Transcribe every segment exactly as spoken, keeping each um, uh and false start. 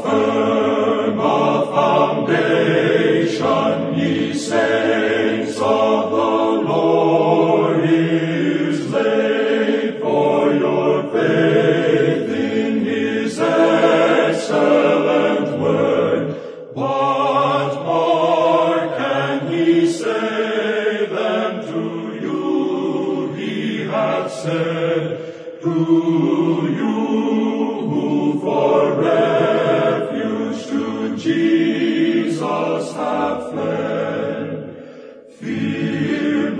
firm a foundation, ye saints of the Lord is laid, for your faith in his excellent word. What more can he say than to you he hath said? To you who for refuge to Jesus have fled, fear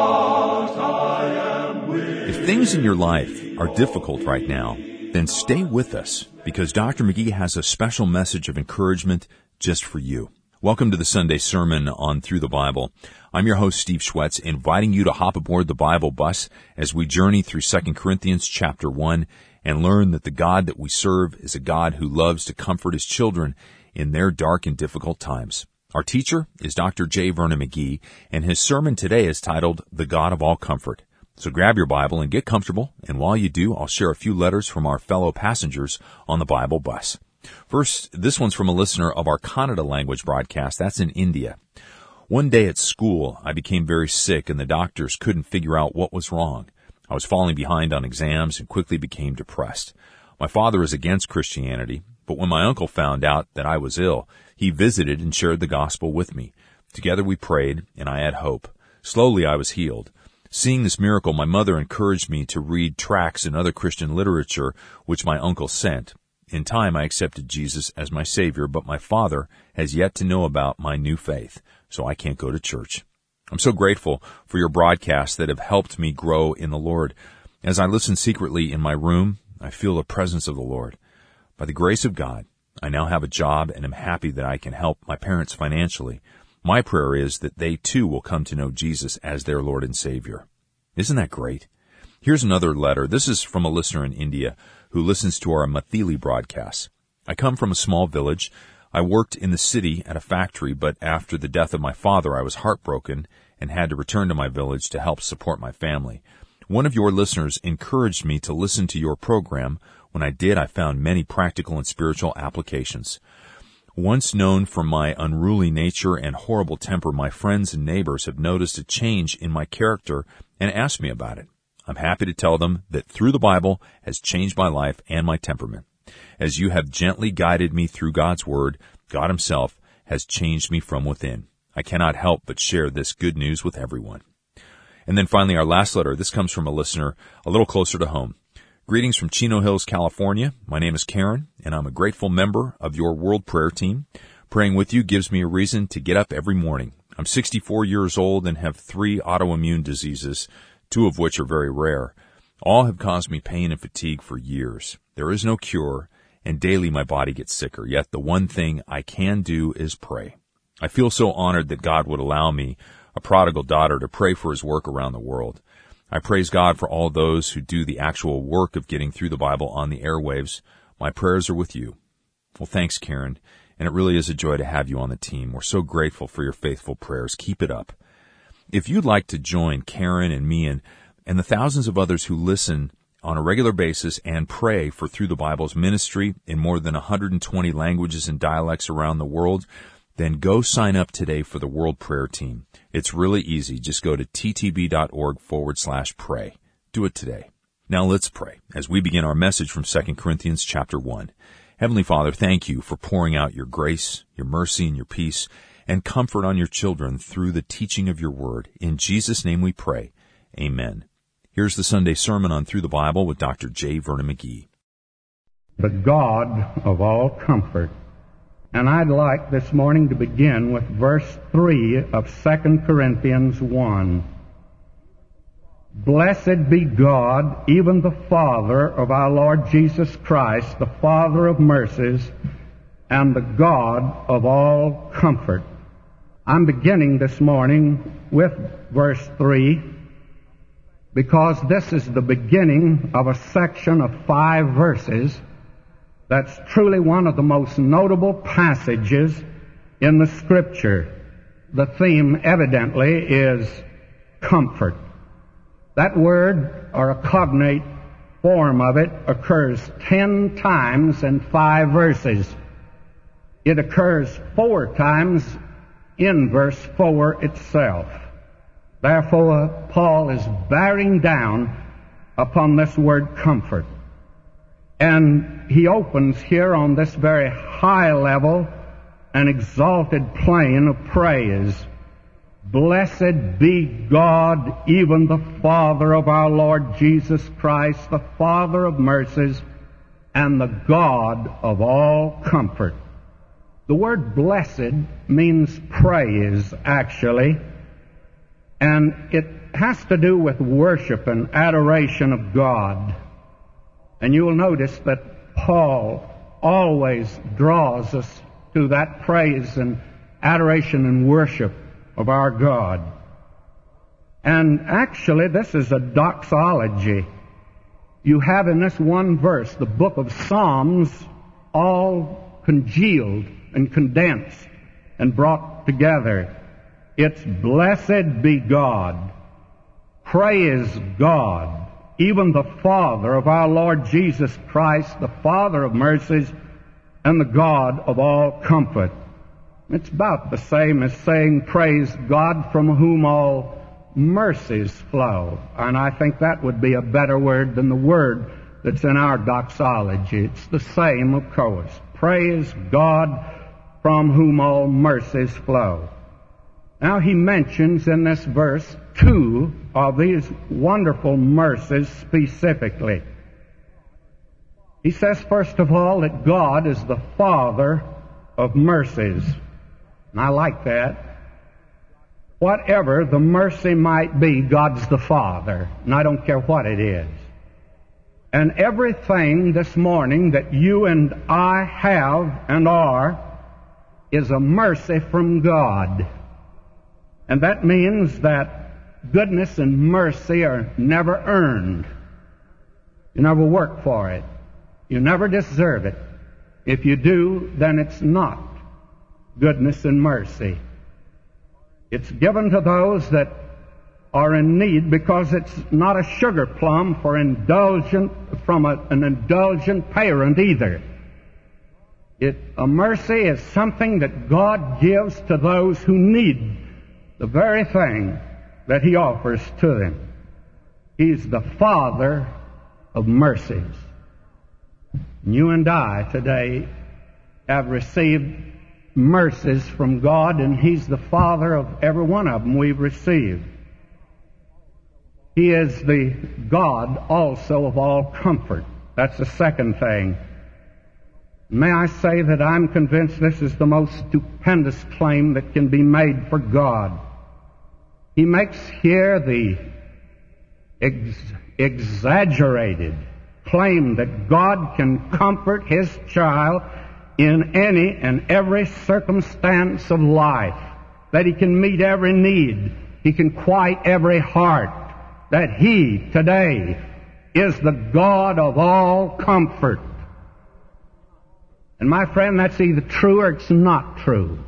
not, I am with you. If things in your life are difficult right now, then stay with us, because Doctor McGee has a special message of encouragement just for you. Welcome to the Sunday sermon on Through the Bible. I'm your host, Steve Schwetz, inviting you to hop aboard the Bible bus as we journey through Second Corinthians chapter one and learn that the God that we serve is a God who loves to comfort his children in their dark and difficult times. Our teacher is Doctor J. Vernon McGee, and his sermon today is titled, The God of All Comfort. So grab your Bible and get comfortable, and while you do, I'll share a few letters from our fellow passengers on the Bible bus. First, this one's from a listener of our Kannada language broadcast. That's in India. One day at school, I became very sick and the doctors couldn't figure out what was wrong. I was falling behind on exams and quickly became depressed. My father is against Christianity, but when my uncle found out that I was ill, he visited and shared the gospel with me. Together we prayed and I had hope. Slowly I was healed. Seeing this miracle, my mother encouraged me to read tracts and other Christian literature which my uncle sent. In time, I accepted Jesus as my Savior, but my father has yet to know about my new faith, so I can't go to church. I'm so grateful for your broadcasts that have helped me grow in the Lord. As I listen secretly in my room, I feel the presence of the Lord. By the grace of God, I now have a job and am happy that I can help my parents financially. My prayer is that they too will come to know Jesus as their Lord and Savior. Isn't that great? Here's another letter. This is from a listener in India who listens to our Mathili broadcasts. I come from a small village. I worked in the city at a factory, but after the death of my father, I was heartbroken and had to return to my village to help support my family. One of your listeners encouraged me to listen to your program. When I did, I found many practical and spiritual applications. Once known for my unruly nature and horrible temper, my friends and neighbors have noticed a change in my character and asked me about it. I'm happy to tell them that Through the Bible has changed my life and my temperament. As you have gently guided me through God's Word, God Himself has changed me from within. I cannot help but share this good news with everyone. And then finally, our last letter. This comes from a listener a little closer to home. Greetings from Chino Hills, California. My name is Karen, and I'm a grateful member of your World Prayer Team. Praying with you gives me a reason to get up every morning. I'm sixty-four years old and have three autoimmune diseases, two of which are very rare. All have caused me pain and fatigue for years. There is no cure, and daily my body gets sicker. Yet the one thing I can do is pray. I feel so honored that God would allow me, a prodigal daughter, to pray for His work around the world. I praise God for all those who do the actual work of getting through the Bible on the airwaves. My prayers are with you. Well, thanks, Karen, and it really is a joy to have you on the team. We're so grateful for your faithful prayers. Keep it up. If you'd like to join Karen and me and, and the thousands of others who listen on a regular basis and pray for Through the Bible's ministry in more than one hundred twenty languages and dialects around the world, then go sign up today for the World Prayer Team. It's really easy. Just go to ttb.org forward slash pray. Do it today. Now let's pray as we begin our message from Second Corinthians chapter one. Heavenly Father, thank you for pouring out your grace, your mercy, and your peace, and comfort on your children through the teaching of your word. In Jesus' name we pray. Amen. Here's the Sunday sermon on Through the Bible with Doctor J. Vernon McGee. The God of all comfort. And I'd like this morning to begin with verse three of Second Corinthians one. Blessed be God, even the Father of our Lord Jesus Christ, the Father of mercies, and the God of all comfort. I'm beginning this morning with verse three because this is the beginning of a section of five verses that's truly one of the most notable passages in the Scripture. The theme, evidently, is comfort. That word, or a cognate form of it, occurs ten times in five verses. It occurs four times in verse four itself. Therefore, Paul is bearing down upon this word comfort. And he opens here on this very high level, an exalted plane of praise. Blessed be God, even the Father of our Lord Jesus Christ, the Father of mercies, and the God of all comfort. The word blessed means praise, actually, and it has to do with worship and adoration of God. And you will notice that Paul always draws us to that praise and adoration and worship of our God. And actually, this is a doxology. You have in this one verse the book of Psalms all congealed and condensed and brought together. It's blessed be God, praise God, even the Father of our Lord Jesus Christ, the Father of mercies, and the God of all comfort. It's about the same as saying, praise God from whom all mercies flow. And I think that would be a better word than the word that's in our doxology. It's the same, of course. Praise God from whom all mercies flow. Now he mentions in this verse two of these wonderful mercies specifically. He says, first of all, that God is the Father of mercies. And I like that. Whatever the mercy might be, God's the Father, and I don't care what it is. And everything this morning that you and I have and are is a mercy from God. And that means that goodness and mercy are never earned. You never work for it. You never deserve it. If you do, then it's not goodness and mercy. It's given to those that are in need because it's not a sugar plum for indulgent from a, an indulgent parent either. It, a mercy is something that God gives to those who need the very thing that He offers to them. He's the Father of mercies. You and I today have received mercies from God, and He's the Father of every one of them we've received. He is the God also of all comfort. That's the second thing. May I say that I'm convinced this is the most stupendous claim that can be made for God. He makes here the ex- exaggerated claim that God can comfort His child in any and every circumstance of life, that He can meet every need, He can quiet every heart, that He today is the God of all comfort. And my friend, that's either true or it's not true.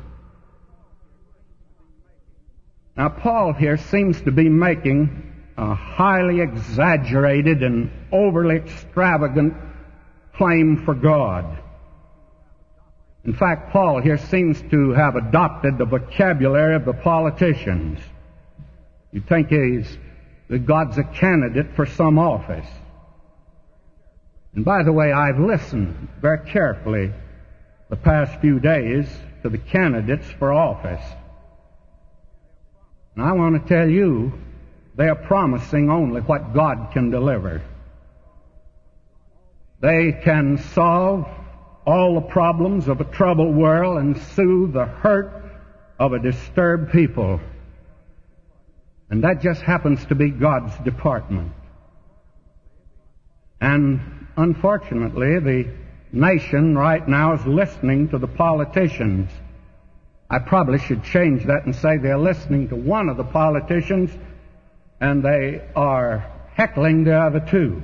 Now, Paul here seems to be making a highly exaggerated and overly extravagant claim for God. In fact, Paul here seems to have adopted the vocabulary of the politicians. You think he's, that God's a candidate for some office. And by the way, I've listened very carefully the past few days to the candidates for office. And I want to tell you, they are promising only what God can deliver. They can solve all the problems of a troubled world and soothe the hurt of a disturbed people. And that just happens to be God's department. And unfortunately, the nation right now is listening to the politicians. I probably should change that and say they're listening to one of the politicians and they are heckling the other two.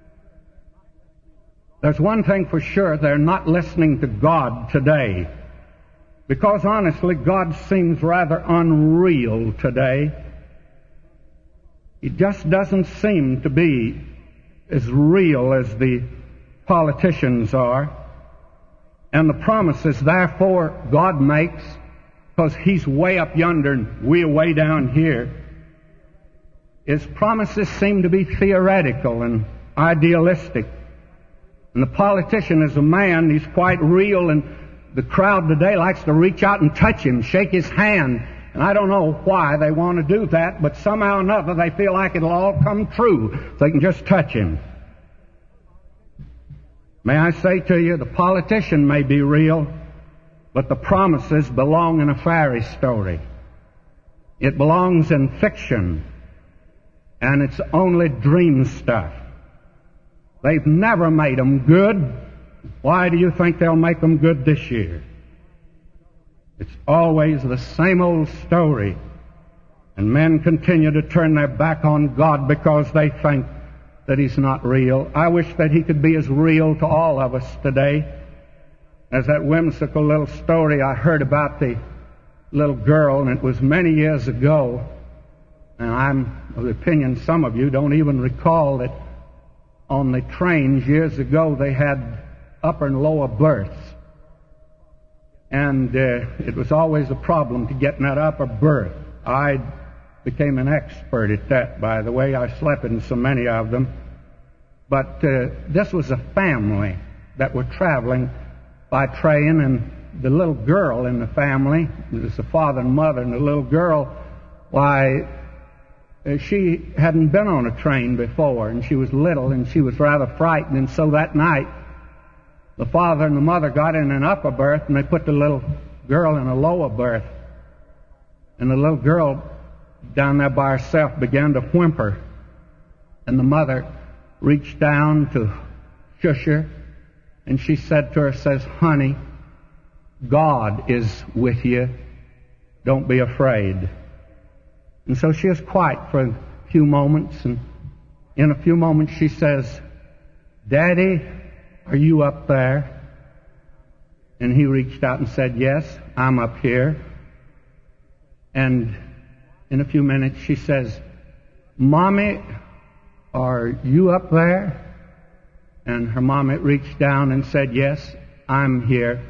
There's one thing for sure, they're not listening to God today. Because honestly, God seems rather unreal today. He just doesn't seem to be as real as the politicians are. And the promises, therefore, God makes, because He's way up yonder and we're way down here, His promises seem to be theoretical and idealistic. And the politician is a man, he's quite real, and the crowd today likes to reach out and touch him, shake his hand. And I don't know why they want to do that, but somehow or another they feel like it'll all come true if they can just touch him. May I say to you, the politician may be real, but the promises belong in a fairy story. It belongs in fiction, and it's only dream stuff. They've never made them good. Why do you think they'll make them good this year? It's always the same old story. And men continue to turn their back on God because they think that He's not real. I wish that He could be as real to all of us today as that whimsical little story I heard about the little girl, and it was many years ago. And I'm of the opinion some of you don't even recall that on the trains years ago they had upper and lower berths. And uh, it was always a problem to get in that upper berth. I became an expert at that, by the way. I slept in so many of them. But uh, this was a family that were traveling by train, and the little girl in the family, it was the father and mother, and the little girl, why, uh, she hadn't been on a train before, and she was little, and she was rather frightened, and so that night, the father and the mother got in an upper berth, and they put the little girl in a lower berth. And the little girl down there by herself began to whimper. And the mother reached down to shush her, and she said to her, says, "Honey, God is with you. Don't be afraid." And so she was quiet for a few moments, and in a few moments she says, "Daddy, are you up there?" And he reached out and said, "Yes, I'm up here." And in a few minutes she says, "Mommy, are you up there?" And her mommy reached down and said, "Yes, I'm here."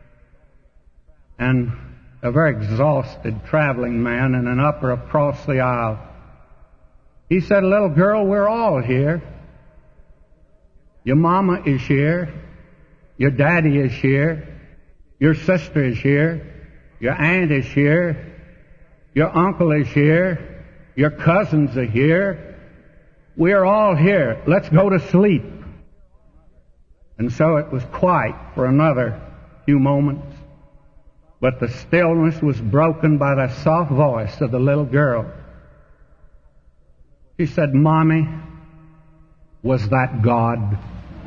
And a very exhausted traveling man in an upper across the aisle, he said, "Little girl, we're all here. Your mama is here. Your daddy is here. Your sister is here. Your aunt is here. Your uncle is here. Your cousins are here. We're all here. Let's go to sleep." And so it was quiet for another few moments. But the stillness was broken by the soft voice of the little girl. She said, "Mommy, was that God?"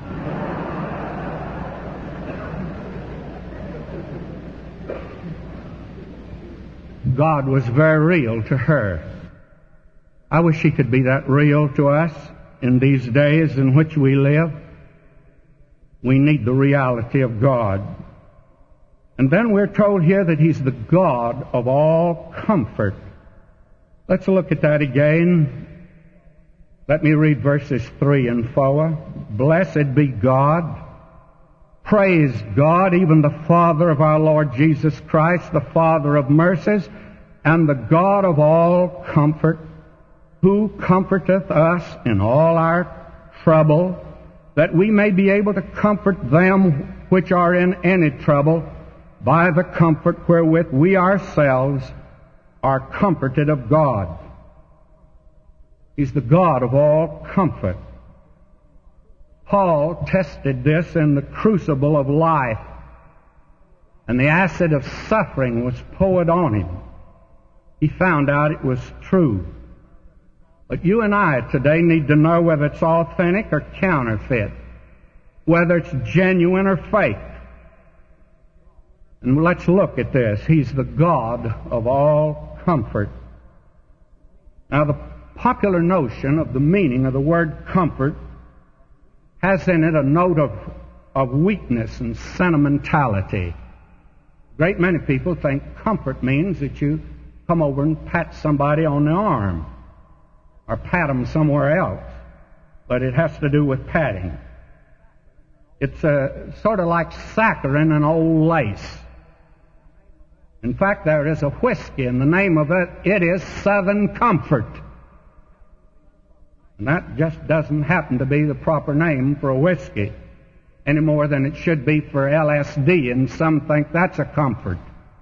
God was very real to her. I wish He could be that real to us in these days in which we live. We need the reality of God. And then we're told here that He's the God of all comfort. Let's look at that again. Let me read verses three and four. "Blessed be God. Praise God, even the Father of our Lord Jesus Christ, the Father of mercies, and the God of all comfort, who comforteth us in all our trouble, that we may be able to comfort them which are in any trouble, by the comfort wherewith we ourselves are comforted of God." He's the God of all comfort. Paul tested this in the crucible of life, and the acid of suffering was poured on him. He found out it was true. But you and I today need to know whether it's authentic or counterfeit, whether it's genuine or fake. And let's look at this. He's the God of all comfort. Now, the popular notion of the meaning of the word comfort has in it a note of, of weakness and sentimentality. A great many people think comfort means that you come over and pat somebody on the arm or pat them somewhere else. But it has to do with patting. It's a, sort of like saccharin and old lace. In fact, there is a whiskey, and the name of it, it is Southern Comfort. And that just doesn't happen to be the proper name for a whiskey, any more than it should be for L S D, and some think that's a comfort.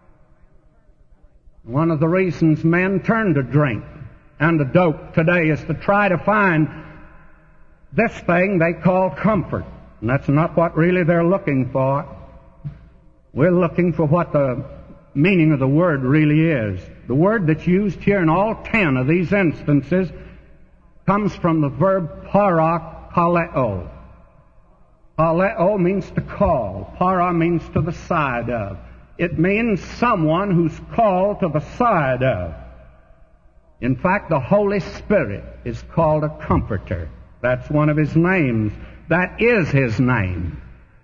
One of the reasons men turn to drink and to dope today is to try to find this thing they call comfort. And that's not what really they're looking for. We're looking for what the meaning of the word really is. The word that's used here in all ten of these instances comes from the verb parakaleo. Kaleo means to call. Para means to the side of. It means someone who's called to the side of. In fact, the Holy Spirit is called a comforter. That's one of His names. That is His name.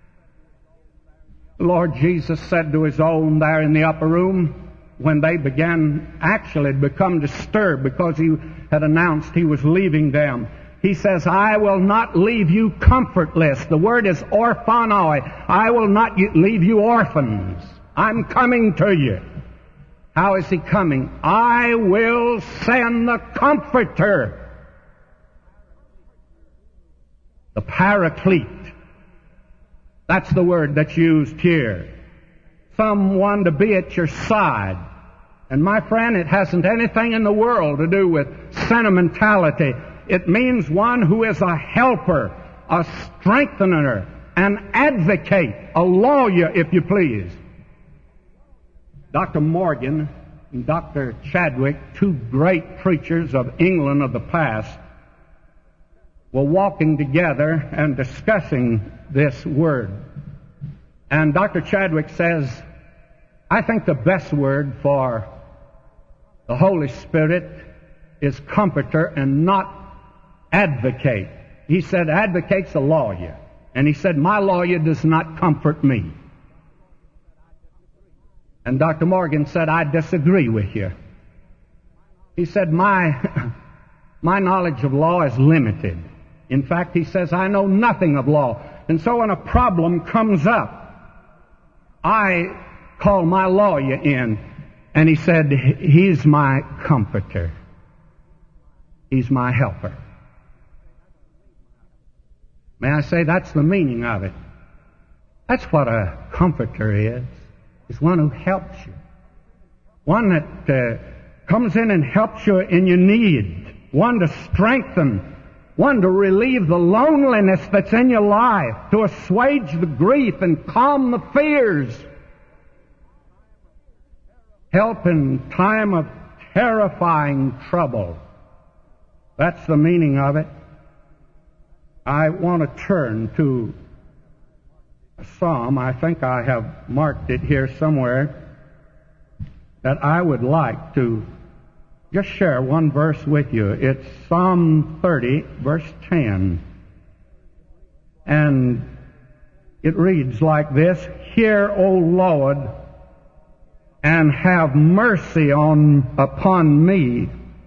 The Lord Jesus said to His own there in the upper room, when they began actually to become disturbed because He had announced He was leaving them, He says, I will not leave you comfortless. The word is orphanoi. I will not leave you orphans. I'm coming to you. How is He coming? I will send the Comforter, the Paraclete. That's the word that's used here. Someone to be at your side. And my friend, it hasn't anything in the world to do with sentimentality. It means one who is a helper, a strengthener, an advocate, a lawyer, if you please. Doctor Morgan and Doctor Chadwick, two great preachers of England of the past, were walking together and discussing this word. And Doctor Chadwick says, I think the best word for the Holy Spirit is comforter and not advocate. He said, advocate's a lawyer. And he said, my lawyer does not comfort me. And Doctor Morgan said, I disagree with you. He said, my, my knowledge of law is limited. In fact, he says, I know nothing of law. And so when a problem comes up, I call my lawyer in. And he said, he's my comforter. He's my helper. May I say that's the meaning of it. That's what a comforter is. It's one who helps you. One that uh, comes in and helps you in your need. One to strengthen. One to relieve the loneliness that's in your life. To assuage the grief and calm the fears. Help in time of terrifying trouble. That's the meaning of it. I want to turn to a psalm. I think I have marked it here somewhere, that I would like to just share one verse with you. It's Psalm thirty, verse ten. And it reads like this, Hear, O Lord, and have mercy on upon me.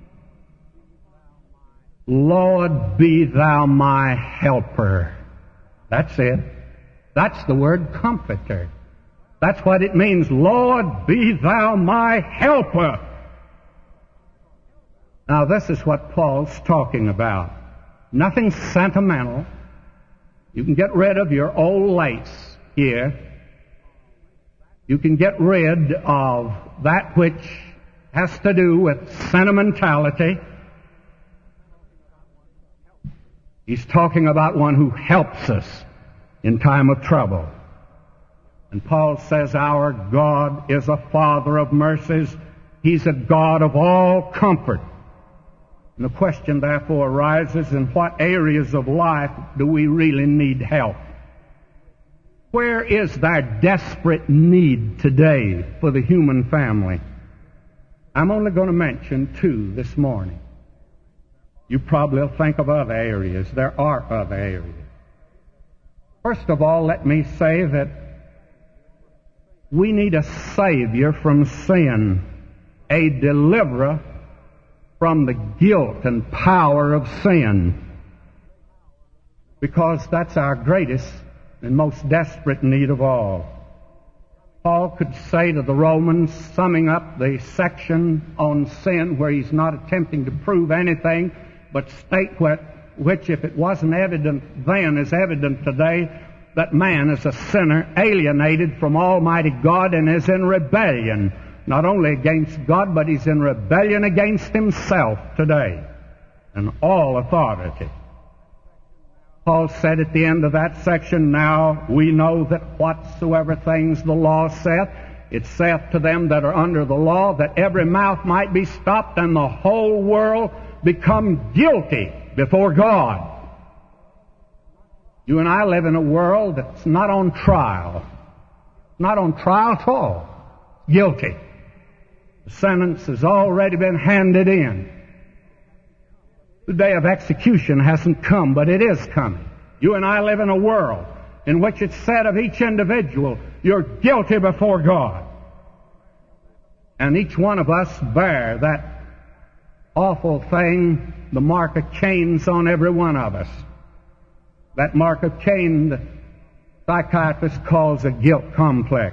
Lord, be thou my helper. That's it. That's the word comforter. That's what it means. Lord, be thou my helper. Now, this is what Paul's talking about. Nothing sentimental. You can get rid of your old lace here. You can get rid of that which has to do with sentimentality. He's talking about one who helps us in time of trouble. And Paul says our God is a Father of mercies. He's a God of all comfort. And the question therefore arises, in what areas of life do we really need help? Where is there desperate need today for the human family? I'm only going to mention two this morning. You probably will think of other areas. There are other areas. First of all, let me say that we need a Savior from sin, a deliverer from the guilt and power of sin, because that's our greatest in most desperate need of all. Paul could say to the Romans, summing up the section on sin where he's not attempting to prove anything, but state what, which, if it wasn't evident then, is evident today, that man is a sinner, alienated from Almighty God, and is in rebellion, not only against God, but he's in rebellion against himself today, and all authority. Paul said at the end of that section, now we know that whatsoever things the law saith, it saith to them that are under the law, that every mouth might be stopped and the whole world become guilty before God. You and I live in a world that's not on trial. Not on trial at all. Guilty. The sentence has already been handed in. The day of execution hasn't come, but it is coming. You and I live in a world in which it's said of each individual, you're guilty before God. And each one of us bear that awful thing, the mark of Cain's on every one of us. That mark of Cain, the psychiatrist calls a guilt complex.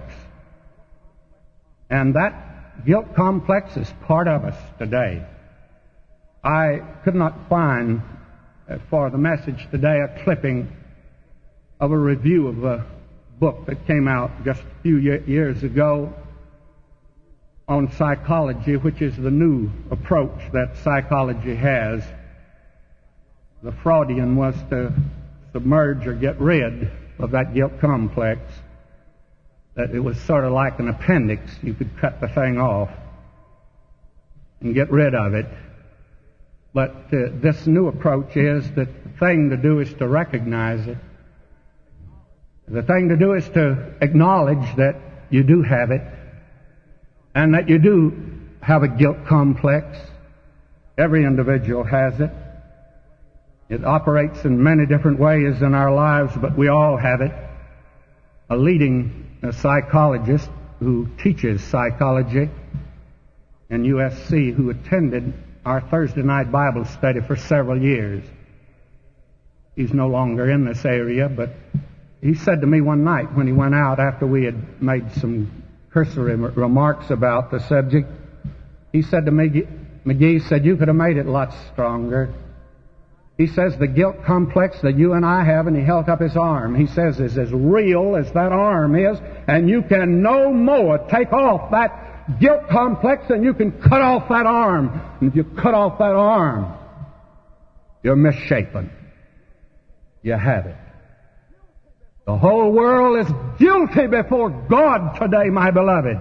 And that guilt complex is part of us today. I could not find uh, for the message today a clipping of a review of a book that came out just a few ye- years ago on psychology, which is the new approach that psychology has. The Freudian was to submerge or get rid of that guilt complex. That it was sort of like an appendix. You could cut the thing off and get rid of it. But uh, this new approach is that the thing to do is to recognize it. The thing to do is to acknowledge that you do have it and that you do have a guilt complex. Every individual has it. It operates in many different ways in our lives, but we all have it. A leading a psychologist who teaches psychology in U S C, who attended our Thursday night Bible study for several years. He's no longer in this area, but he said to me one night when he went out after we had made some cursory remarks about the subject, he said to me, McGee said, you could have made it a lot stronger. He says the guilt complex that you and I have, and he held up his arm, he says is as real as that arm is, and you can no more take off that guilt complex than you can cut off that arm. And if you cut off that arm, you're misshapen. You have it. The whole world is guilty before God today, my beloved.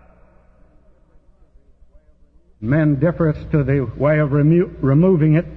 Men differ as to the way of remo- removing it.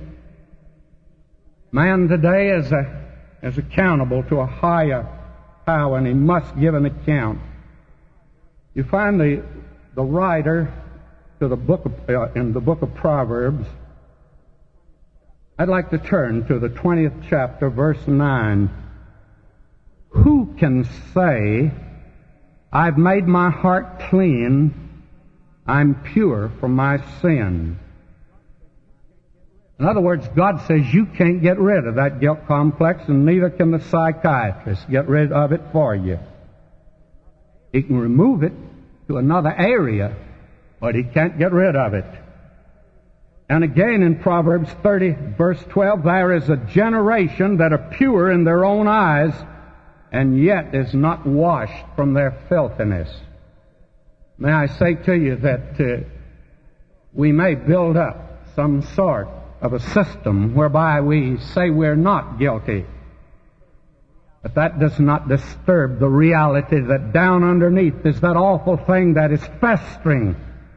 Man today is, a, is accountable to a higher power, and he must give an account. You find the the writer to the book of, uh, in the book of Proverbs. I'd like to turn to the twentieth chapter, verse nine. Who can say, I've made my heart clean, I'm pure from my sin? In other words, God says you can't get rid of that guilt complex, and neither can the psychiatrist get rid of it for you. He can remove it to another area, but he can't get rid of it. And again in Proverbs thirty, verse twelve, there is a generation that are pure in their own eyes, and yet is not washed from their filthiness. May I say to you that uh, we may build up some sort of a system whereby we say we're not guilty. But that does not disturb the reality that down underneath is that awful thing that is festering.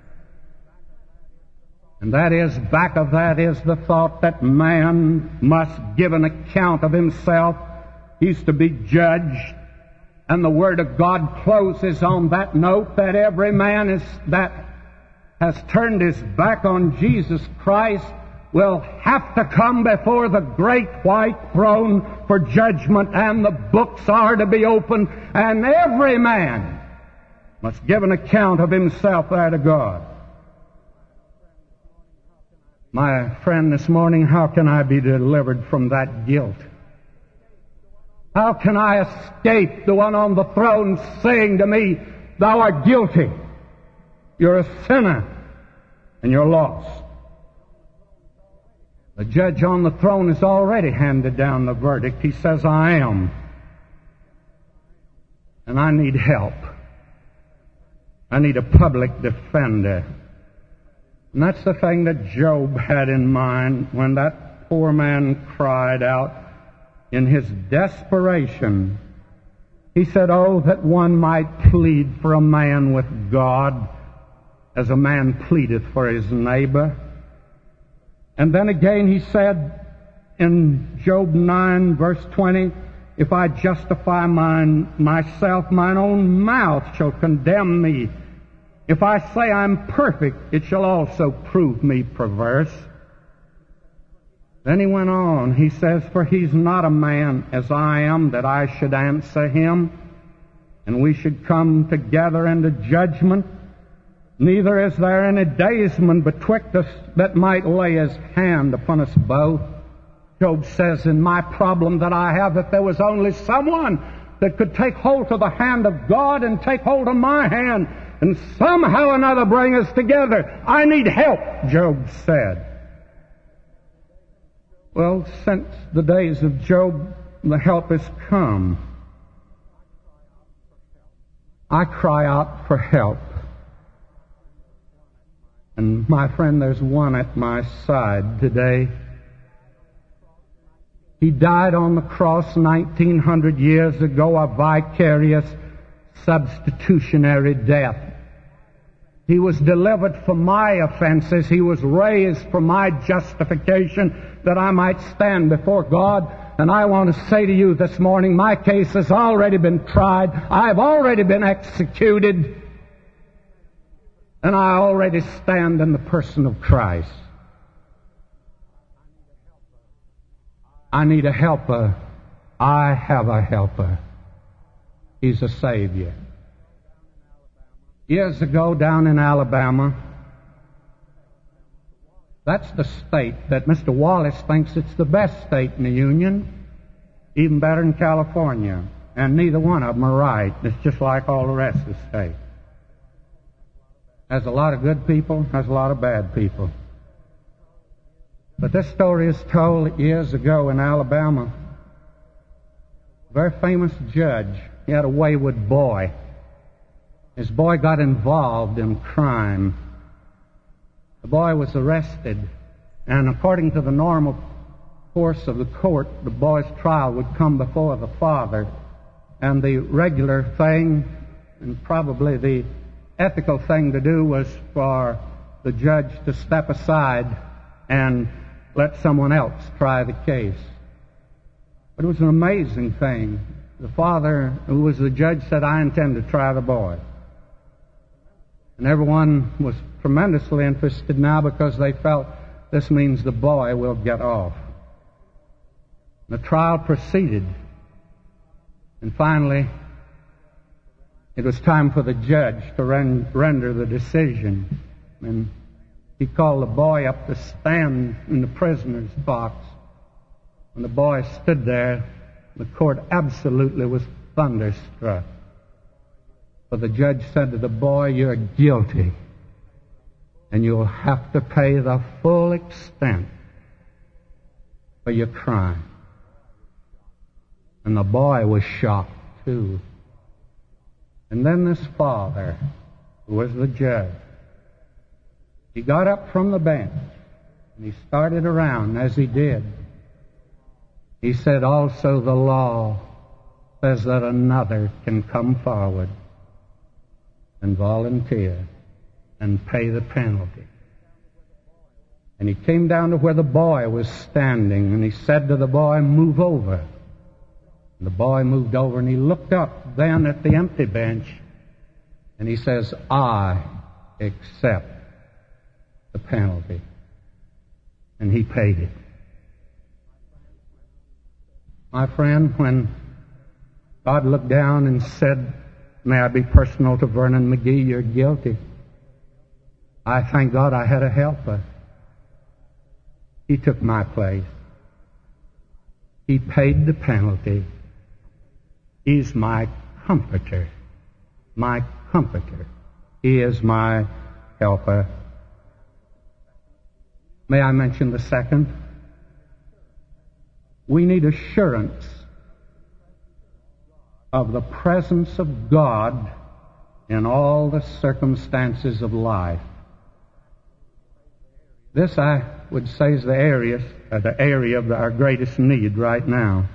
And that is, back of that is the thought that man must give an account of himself. He's to be judged. And the Word of God closes on that note that every man is, that has turned his back on Jesus Christ will have to come before the great white throne for judgment, and the books are to be opened, and every man must give an account of himself there to God. My friend, this morning, how can I be delivered from that guilt? How can I escape the one on the throne saying to me, thou art guilty, you're a sinner, and you're lost? The judge on the throne has already handed down the verdict. He says, I am. And I need help. I need a public defender. And that's the thing that Job had in mind when that poor man cried out in his desperation. He said, oh, that one might plead for a man with God as a man pleadeth for his neighbor. And then again he said in Job nine, verse twenty, if I justify mine, myself, mine own mouth shall condemn me. If I say I'm perfect, it shall also prove me perverse. Then he went on. He says, for he's not a man as I am, that I should answer him, and we should come together into judgment. Neither is there any daysman betwixt us that might lay his hand upon us both. Job says, in my problem that I have, if there was only someone that could take hold of the hand of God and take hold of my hand and somehow or another bring us together. I need help, Job said. Well, since the days of Job, the help has come. I cry out for help. And my friend, there's one at my side today. He died on the cross nineteen hundred years ago, a vicarious substitutionary death. He was delivered for my offenses. He was raised for my justification, that I might stand before God. And I want to say to you this morning, my case has already been tried. I've already been executed. And I already stand in the person of Christ. I need a helper. I have a helper. He's a Savior. Years ago down in Alabama, that's the state that Mister Wallace thinks it's the best state in the Union, even better than California. And neither one of them are right. It's just like all the rest of the state. Has a lot of good people, has a lot of bad people. But this story is told years ago in Alabama. A very famous judge, he had a wayward boy. His boy got involved in crime. The boy was arrested, and according to the normal course of the court, the boy's trial would come before the father. And the regular thing, and probably the ethical thing to do, was for the judge to step aside and let someone else try the case. But it was an amazing thing. The father, who was the judge, said, I intend to try the boy. And everyone was tremendously interested now because they felt this means the boy will get off. The trial proceeded. And finally, it was time for the judge to ren- render the decision. And he called the boy up to stand in the prisoner's box. When the boy stood there, the court absolutely was thunderstruck. For the judge said to the boy, you're guilty, and you'll have to pay the full extent for your crime. And the boy was shocked, too. And then this father, who was the judge, he got up from the bench, and he started around. As he did, he said, also the law says that another can come forward and volunteer and pay the penalty. And he came down to where the boy was standing, and he said to the boy, move over. And the boy moved over, and he looked up then at the empty bench, and he says, I accept the penalty. And he paid it. My friend, when God looked down and said, may I be personal to Vernon McGee, you're guilty, I thank God I had a helper. He took my place. He paid the penalty, He's my comforter. My comforter. He is my helper. May I mention the second? We need assurance of the presence of God in all the circumstances of life. This, I would say, is the area, uh, the area of our greatest need right now.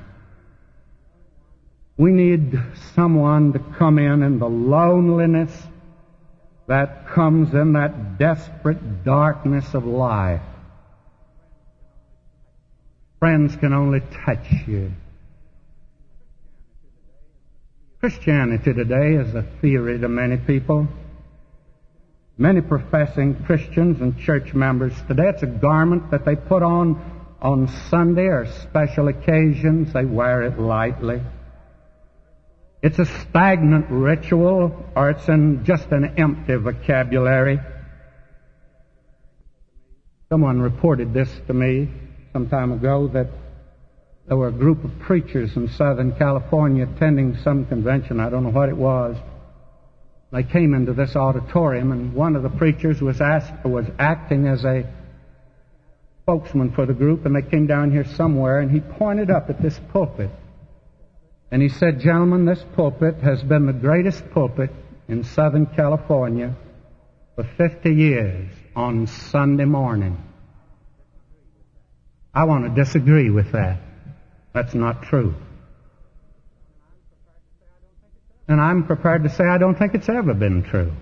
We need someone to come in in the loneliness that comes in that desperate darkness of life. Friends can only touch you. Christianity today is a theory to many people. Many professing Christians and church members today, it's a garment that they put on on Sunday or special occasions. They wear it lightly. It's a stagnant ritual, or it's in just an empty vocabulary. Someone reported this to me some time ago, that there were a group of preachers in Southern California attending some convention. I don't know what it was. They came into this auditorium, and one of the preachers was asked, was acting as a spokesman for the group, and they came down here somewhere, and he pointed up at this pulpit. And he said, "Gentlemen, this pulpit has been the greatest pulpit in Southern California for fifty years on Sunday morning." I want to disagree with that. That's not true. And I'm prepared to say I don't think it's ever been true.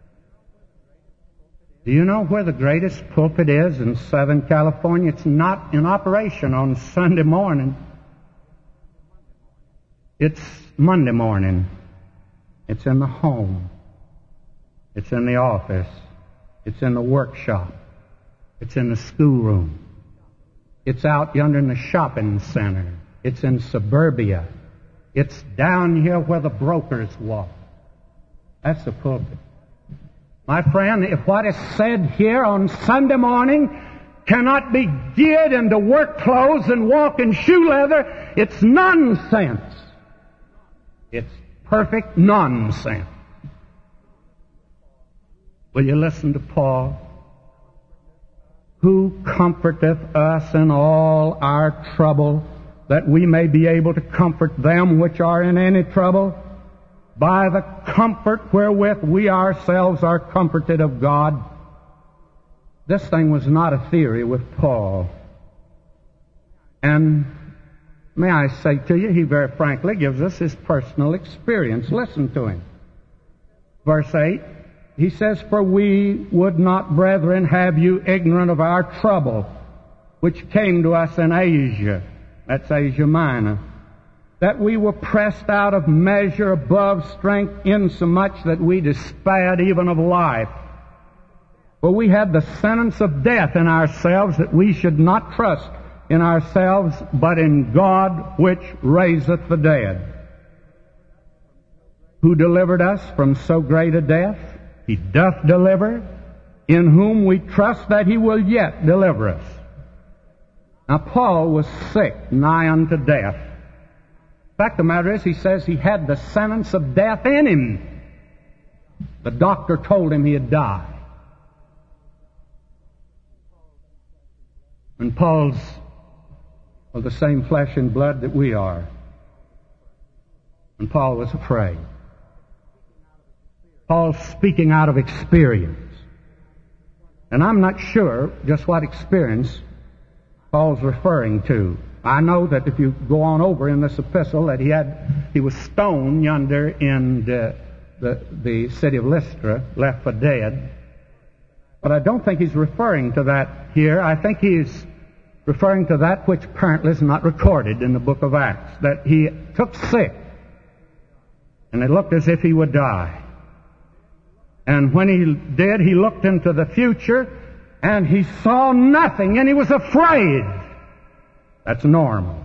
Do you know where the greatest pulpit is in Southern California? It's not in operation on Sunday morning. It's Monday morning. It's in the home. It's in the office. It's in the workshop. It's in the schoolroom. It's out yonder in the shopping center. It's in suburbia. It's down here where the brokers walk. That's the pulpit. My friend, if what is said here on Sunday morning cannot be geared into work clothes and walk in shoe leather, it's nonsense. It's perfect nonsense. Will you listen to Paul? Who comforteth us in all our trouble, that we may be able to comfort them which are in any trouble, by the comfort wherewith we ourselves are comforted of God. This thing was not a theory with Paul. And may I say to you, he very frankly gives us his personal experience. Listen to him. Verse eight, he says, "For we would not, brethren, have you ignorant of our trouble, which came to us in Asia," that's Asia Minor, "that we were pressed out of measure above strength, insomuch that we despaired even of life. For we had the sentence of death in ourselves, that we should not trust in ourselves, but in God which raiseth the dead, who delivered us from so great a death. He doth deliver, in whom we trust that He will yet deliver us." Now, Paul was sick, nigh unto death. The fact of the matter is, he says he had the sentence of death in him. The doctor told him he'd die. And Paul's of the same flesh and blood that we are. And Paul was afraid. Paul's speaking out of experience. And I'm not sure just what experience Paul's referring to. I know that if you go on over in this epistle that he had, he was stoned yonder in the, the, the city of Lystra, left for dead. But I don't think he's referring to that here. I think he's referring to that which apparently is not recorded in the book of Acts, that he took sick, and it looked as if he would die. And when he did, he looked into the future, and he saw nothing, and he was afraid. That's normal.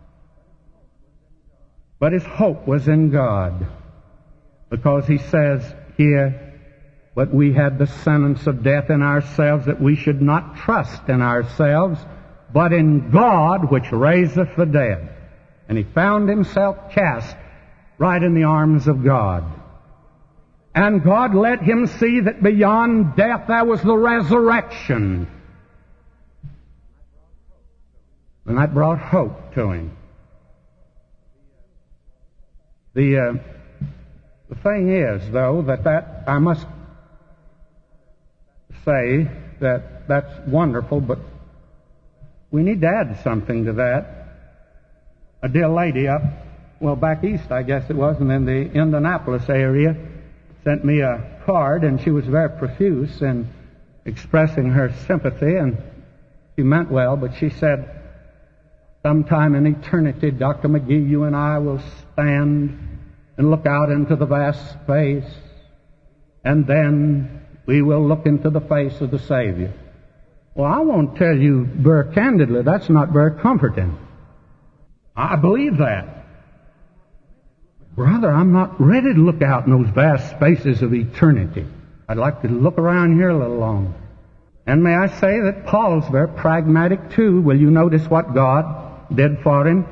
But his hope was in God, because he says here, "But we had the sentence of death in ourselves, that we should not trust in ourselves, but in God which raiseth the dead." And he found himself cast right in the arms of God. And God let him see that beyond death there was the resurrection. And that brought hope to him. The, uh, the thing is, though, that that, I must say that that's wonderful, but we need to add something to that. A dear lady up, well, back east, I guess it was, and in the Indianapolis area, sent me a card, and she was very profuse in expressing her sympathy, and she meant well, but she said, sometime in eternity, Doctor McGee, you and I will stand and look out into the vast space, and then we will look into the face of the Savior. Well, I won't tell you very candidly, that's not very comforting. I believe that. Brother, I'm not ready to look out in those vast spaces of eternity. I'd like to look around here a little longer. And may I say that Paul's very pragmatic too. Will you notice what God did for him?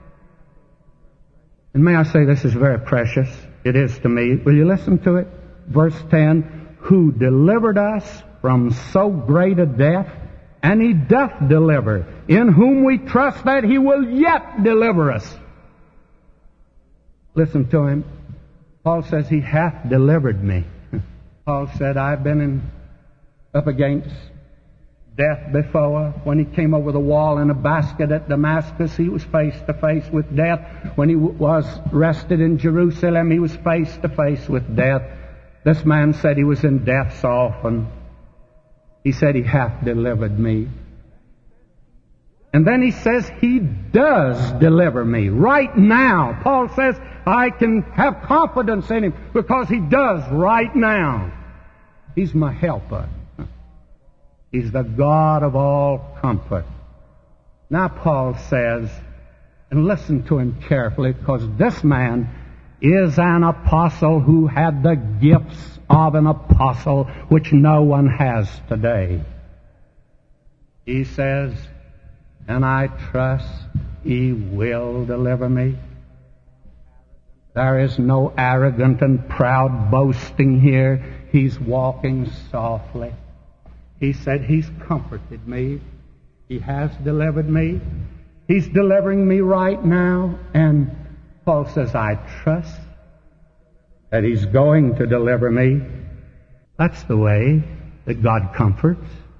And may I say this is very precious. It is to me. Will you listen to it? Verse ten, who delivered us from so great a death, and he doth deliver, in whom we trust that he will yet deliver us. Listen to him. Paul says, he hath delivered me. Paul said, I've been in, up against death before. When he came over the wall in a basket at Damascus, he was face to face with death. When he w- was arrested in Jerusalem, he was face to face with death. This man said he was in death so often. He said, he hath delivered me. And then he says, he does deliver me. Right now, Paul says, I can have confidence in him because he does right now. He's my helper. He's the God of all comfort. Now Paul says, and listen to him carefully, because this man is an apostle who had the gifts of an apostle which no one has today. He says, and I trust he will deliver me. There is no arrogant and proud boasting here. He's walking softly. He said, he's comforted me. He has delivered me. He's delivering me right now. And Paul says, I trust that he's going to deliver me. That's the way that God comforts.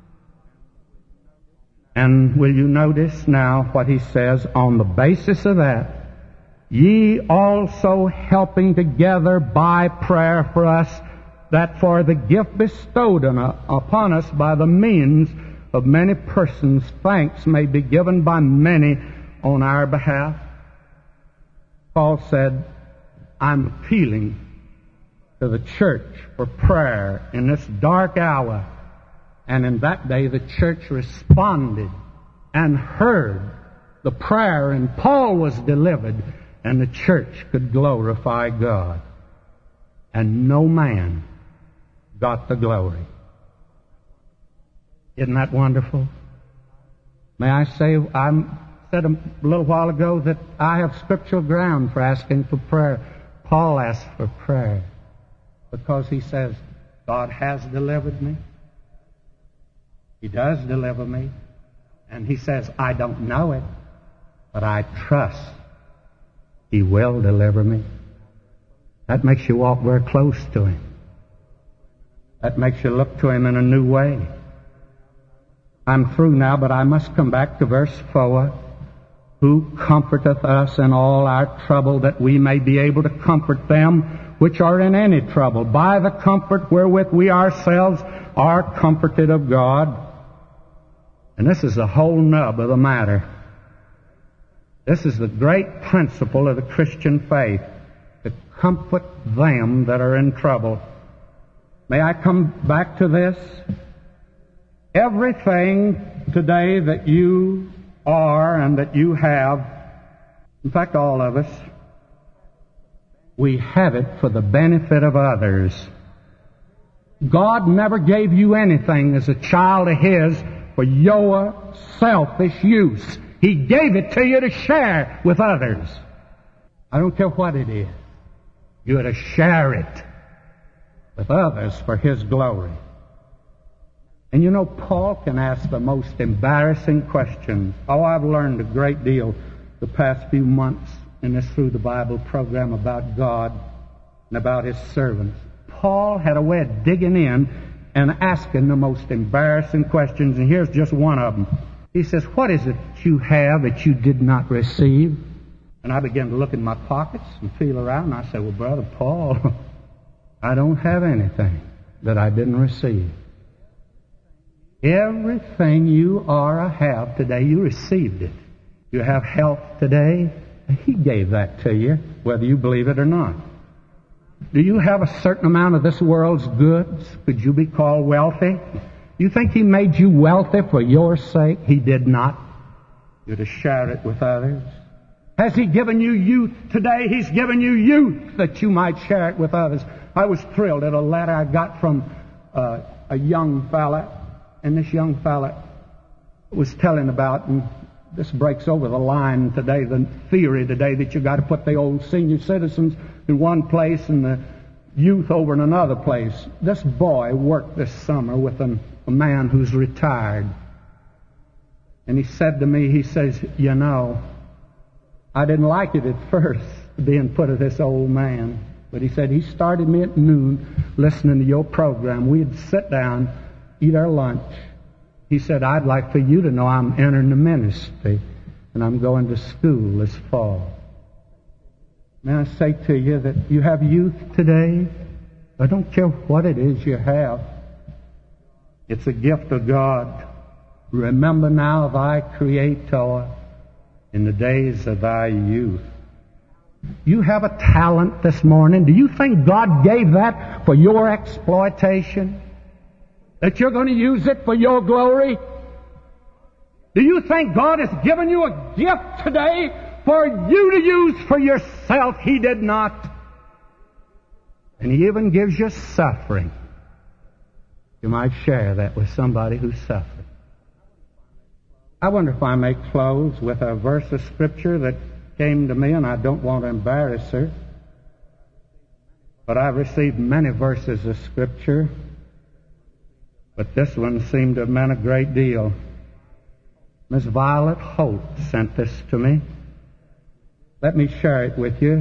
And will you notice now what he says on the basis of that? Ye also helping together by prayer for us, that for the gift bestowed on, uh, upon us by the means of many persons, thanks may be given by many on our behalf. Paul said, I'm appealing to the church for prayer in this dark hour. And in that day the church responded and heard the prayer, and Paul was delivered, and the church could glorify God. And no man got the glory. Isn't that wonderful? May I say, I said a little while ago that I have scriptural ground for asking for prayer. Paul asked for prayer because he says, God has delivered me. He does deliver me. And he says, I don't know it, but I trust he will deliver me. That makes you walk very close to him. That makes you look to him in a new way. I'm through now, but I must come back to verse four. Who comforteth us in all our trouble, that we may be able to comfort them which are in any trouble, by the comfort wherewith we ourselves are comforted of God. And this is the whole nub of the matter. This is the great principle of the Christian faith, to comfort them that are in trouble. May I come back to this? Everything today that you are and that you have, in fact all of us, we have it for the benefit of others. God never gave you anything as a child of His for your selfish use. He gave it to you to share with others. I don't care what it is. You are to share it with others for His glory. And you know, Paul can ask the most embarrassing questions. Oh, I've learned a great deal the past few months in this Through the Bible program about God and about His servants. Paul had a way of digging in and asking the most embarrassing questions, and here's just one of them. He says, what is it you have that you did not receive? And I began to look in my pockets and feel around, and I said, well, Brother Paul, I don't have anything that I didn't receive. Everything you are or have today, you received it. You have health today, He gave that to you, whether you believe it or not. Do you have a certain amount of this world's goods? Could you be called wealthy? You think He made you wealthy for your sake? He did not. You're to share it with others. Has He given you youth today? He's given you youth that you might share it with others. I was thrilled at a letter I got from uh, a young fella, and this young fella was telling about, and this breaks over the line today, the theory today that you've got to put the old senior citizens in one place and the youth over in another place. This boy worked this summer with an, a man who's retired. And he said to me, he says, you know, I didn't like it at first, being put with this old man. But he said, he started me at noon listening to your program. We'd sit down, eat our lunch. He said, I'd like for you to know I'm entering the ministry and I'm going to school this fall. May I say to you that you have youth today? I don't care what it is you have. It's a gift of God. Remember now thy Creator in the days of thy youth. You have a talent this morning. Do you think God gave that for your exploitation? That you're going to use it for your glory? Do you think God has given you a gift today for you to use for yourself? He did not. And He even gives you suffering. You might share that with somebody who's suffering. I wonder if I may close with a verse of Scripture that came to me, and I don't want to embarrass her, but I've received many verses of Scripture, but this one seemed to have meant a great deal. Miss Violet Holt sent this to me. Let me share it with you.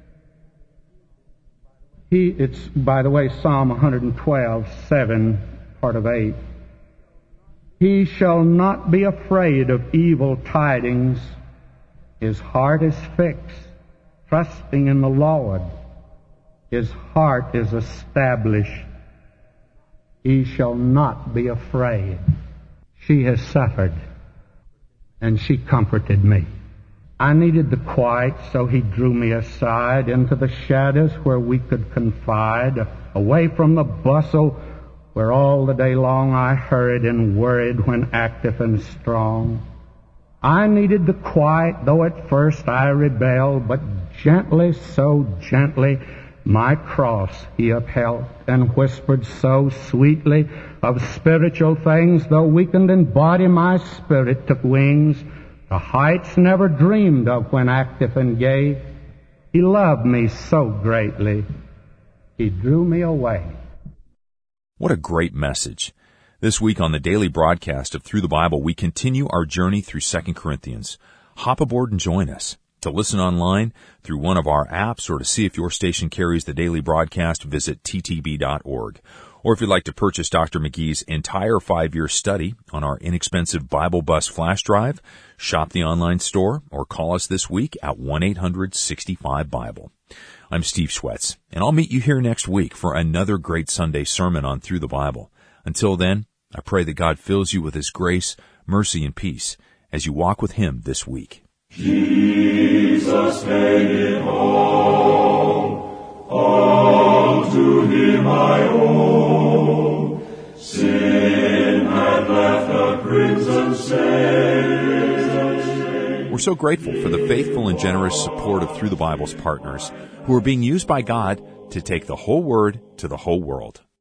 He, it's, by the way, Psalm one twelve, seven, part of eight. He shall not be afraid of evil tidings. His heart is fixed, trusting in the Lord. His heart is established. He shall not be afraid. She has suffered, and she comforted me. I needed the quiet, so He drew me aside into the shadows where we could confide, away from the bustle where all the day long I hurried and worried when active and strong. I needed the quiet, though at first I rebelled, but gently, so gently, my cross He upheld and whispered so sweetly of spiritual things, though weakened in body, my spirit took wings to heights never dreamed of when active and gay. He loved me so greatly, He drew me away. What a great message. This week on the daily broadcast of Through the Bible, we continue our journey through Second Corinthians. Hop aboard and join us. To listen online through one of our apps or to see if your station carries the daily broadcast, visit T T B dot org. Or if you'd like to purchase Doctor McGee's entire five-year study on our inexpensive Bible Bus flash drive, shop the online store or call us this week at one eight hundred sixty-five Bible. I'm Steve Schwetz, and I'll meet you here next week for another great Sunday sermon on Through the Bible. Until then, I pray that God fills you with His grace, mercy, and peace as you walk with Him this week. Jesus made it all, all to Him I owe. Sin had left a crimson stain. We're so grateful for the faithful and generous support of Through the Bible's partners who are being used by God to take the whole Word to the whole world.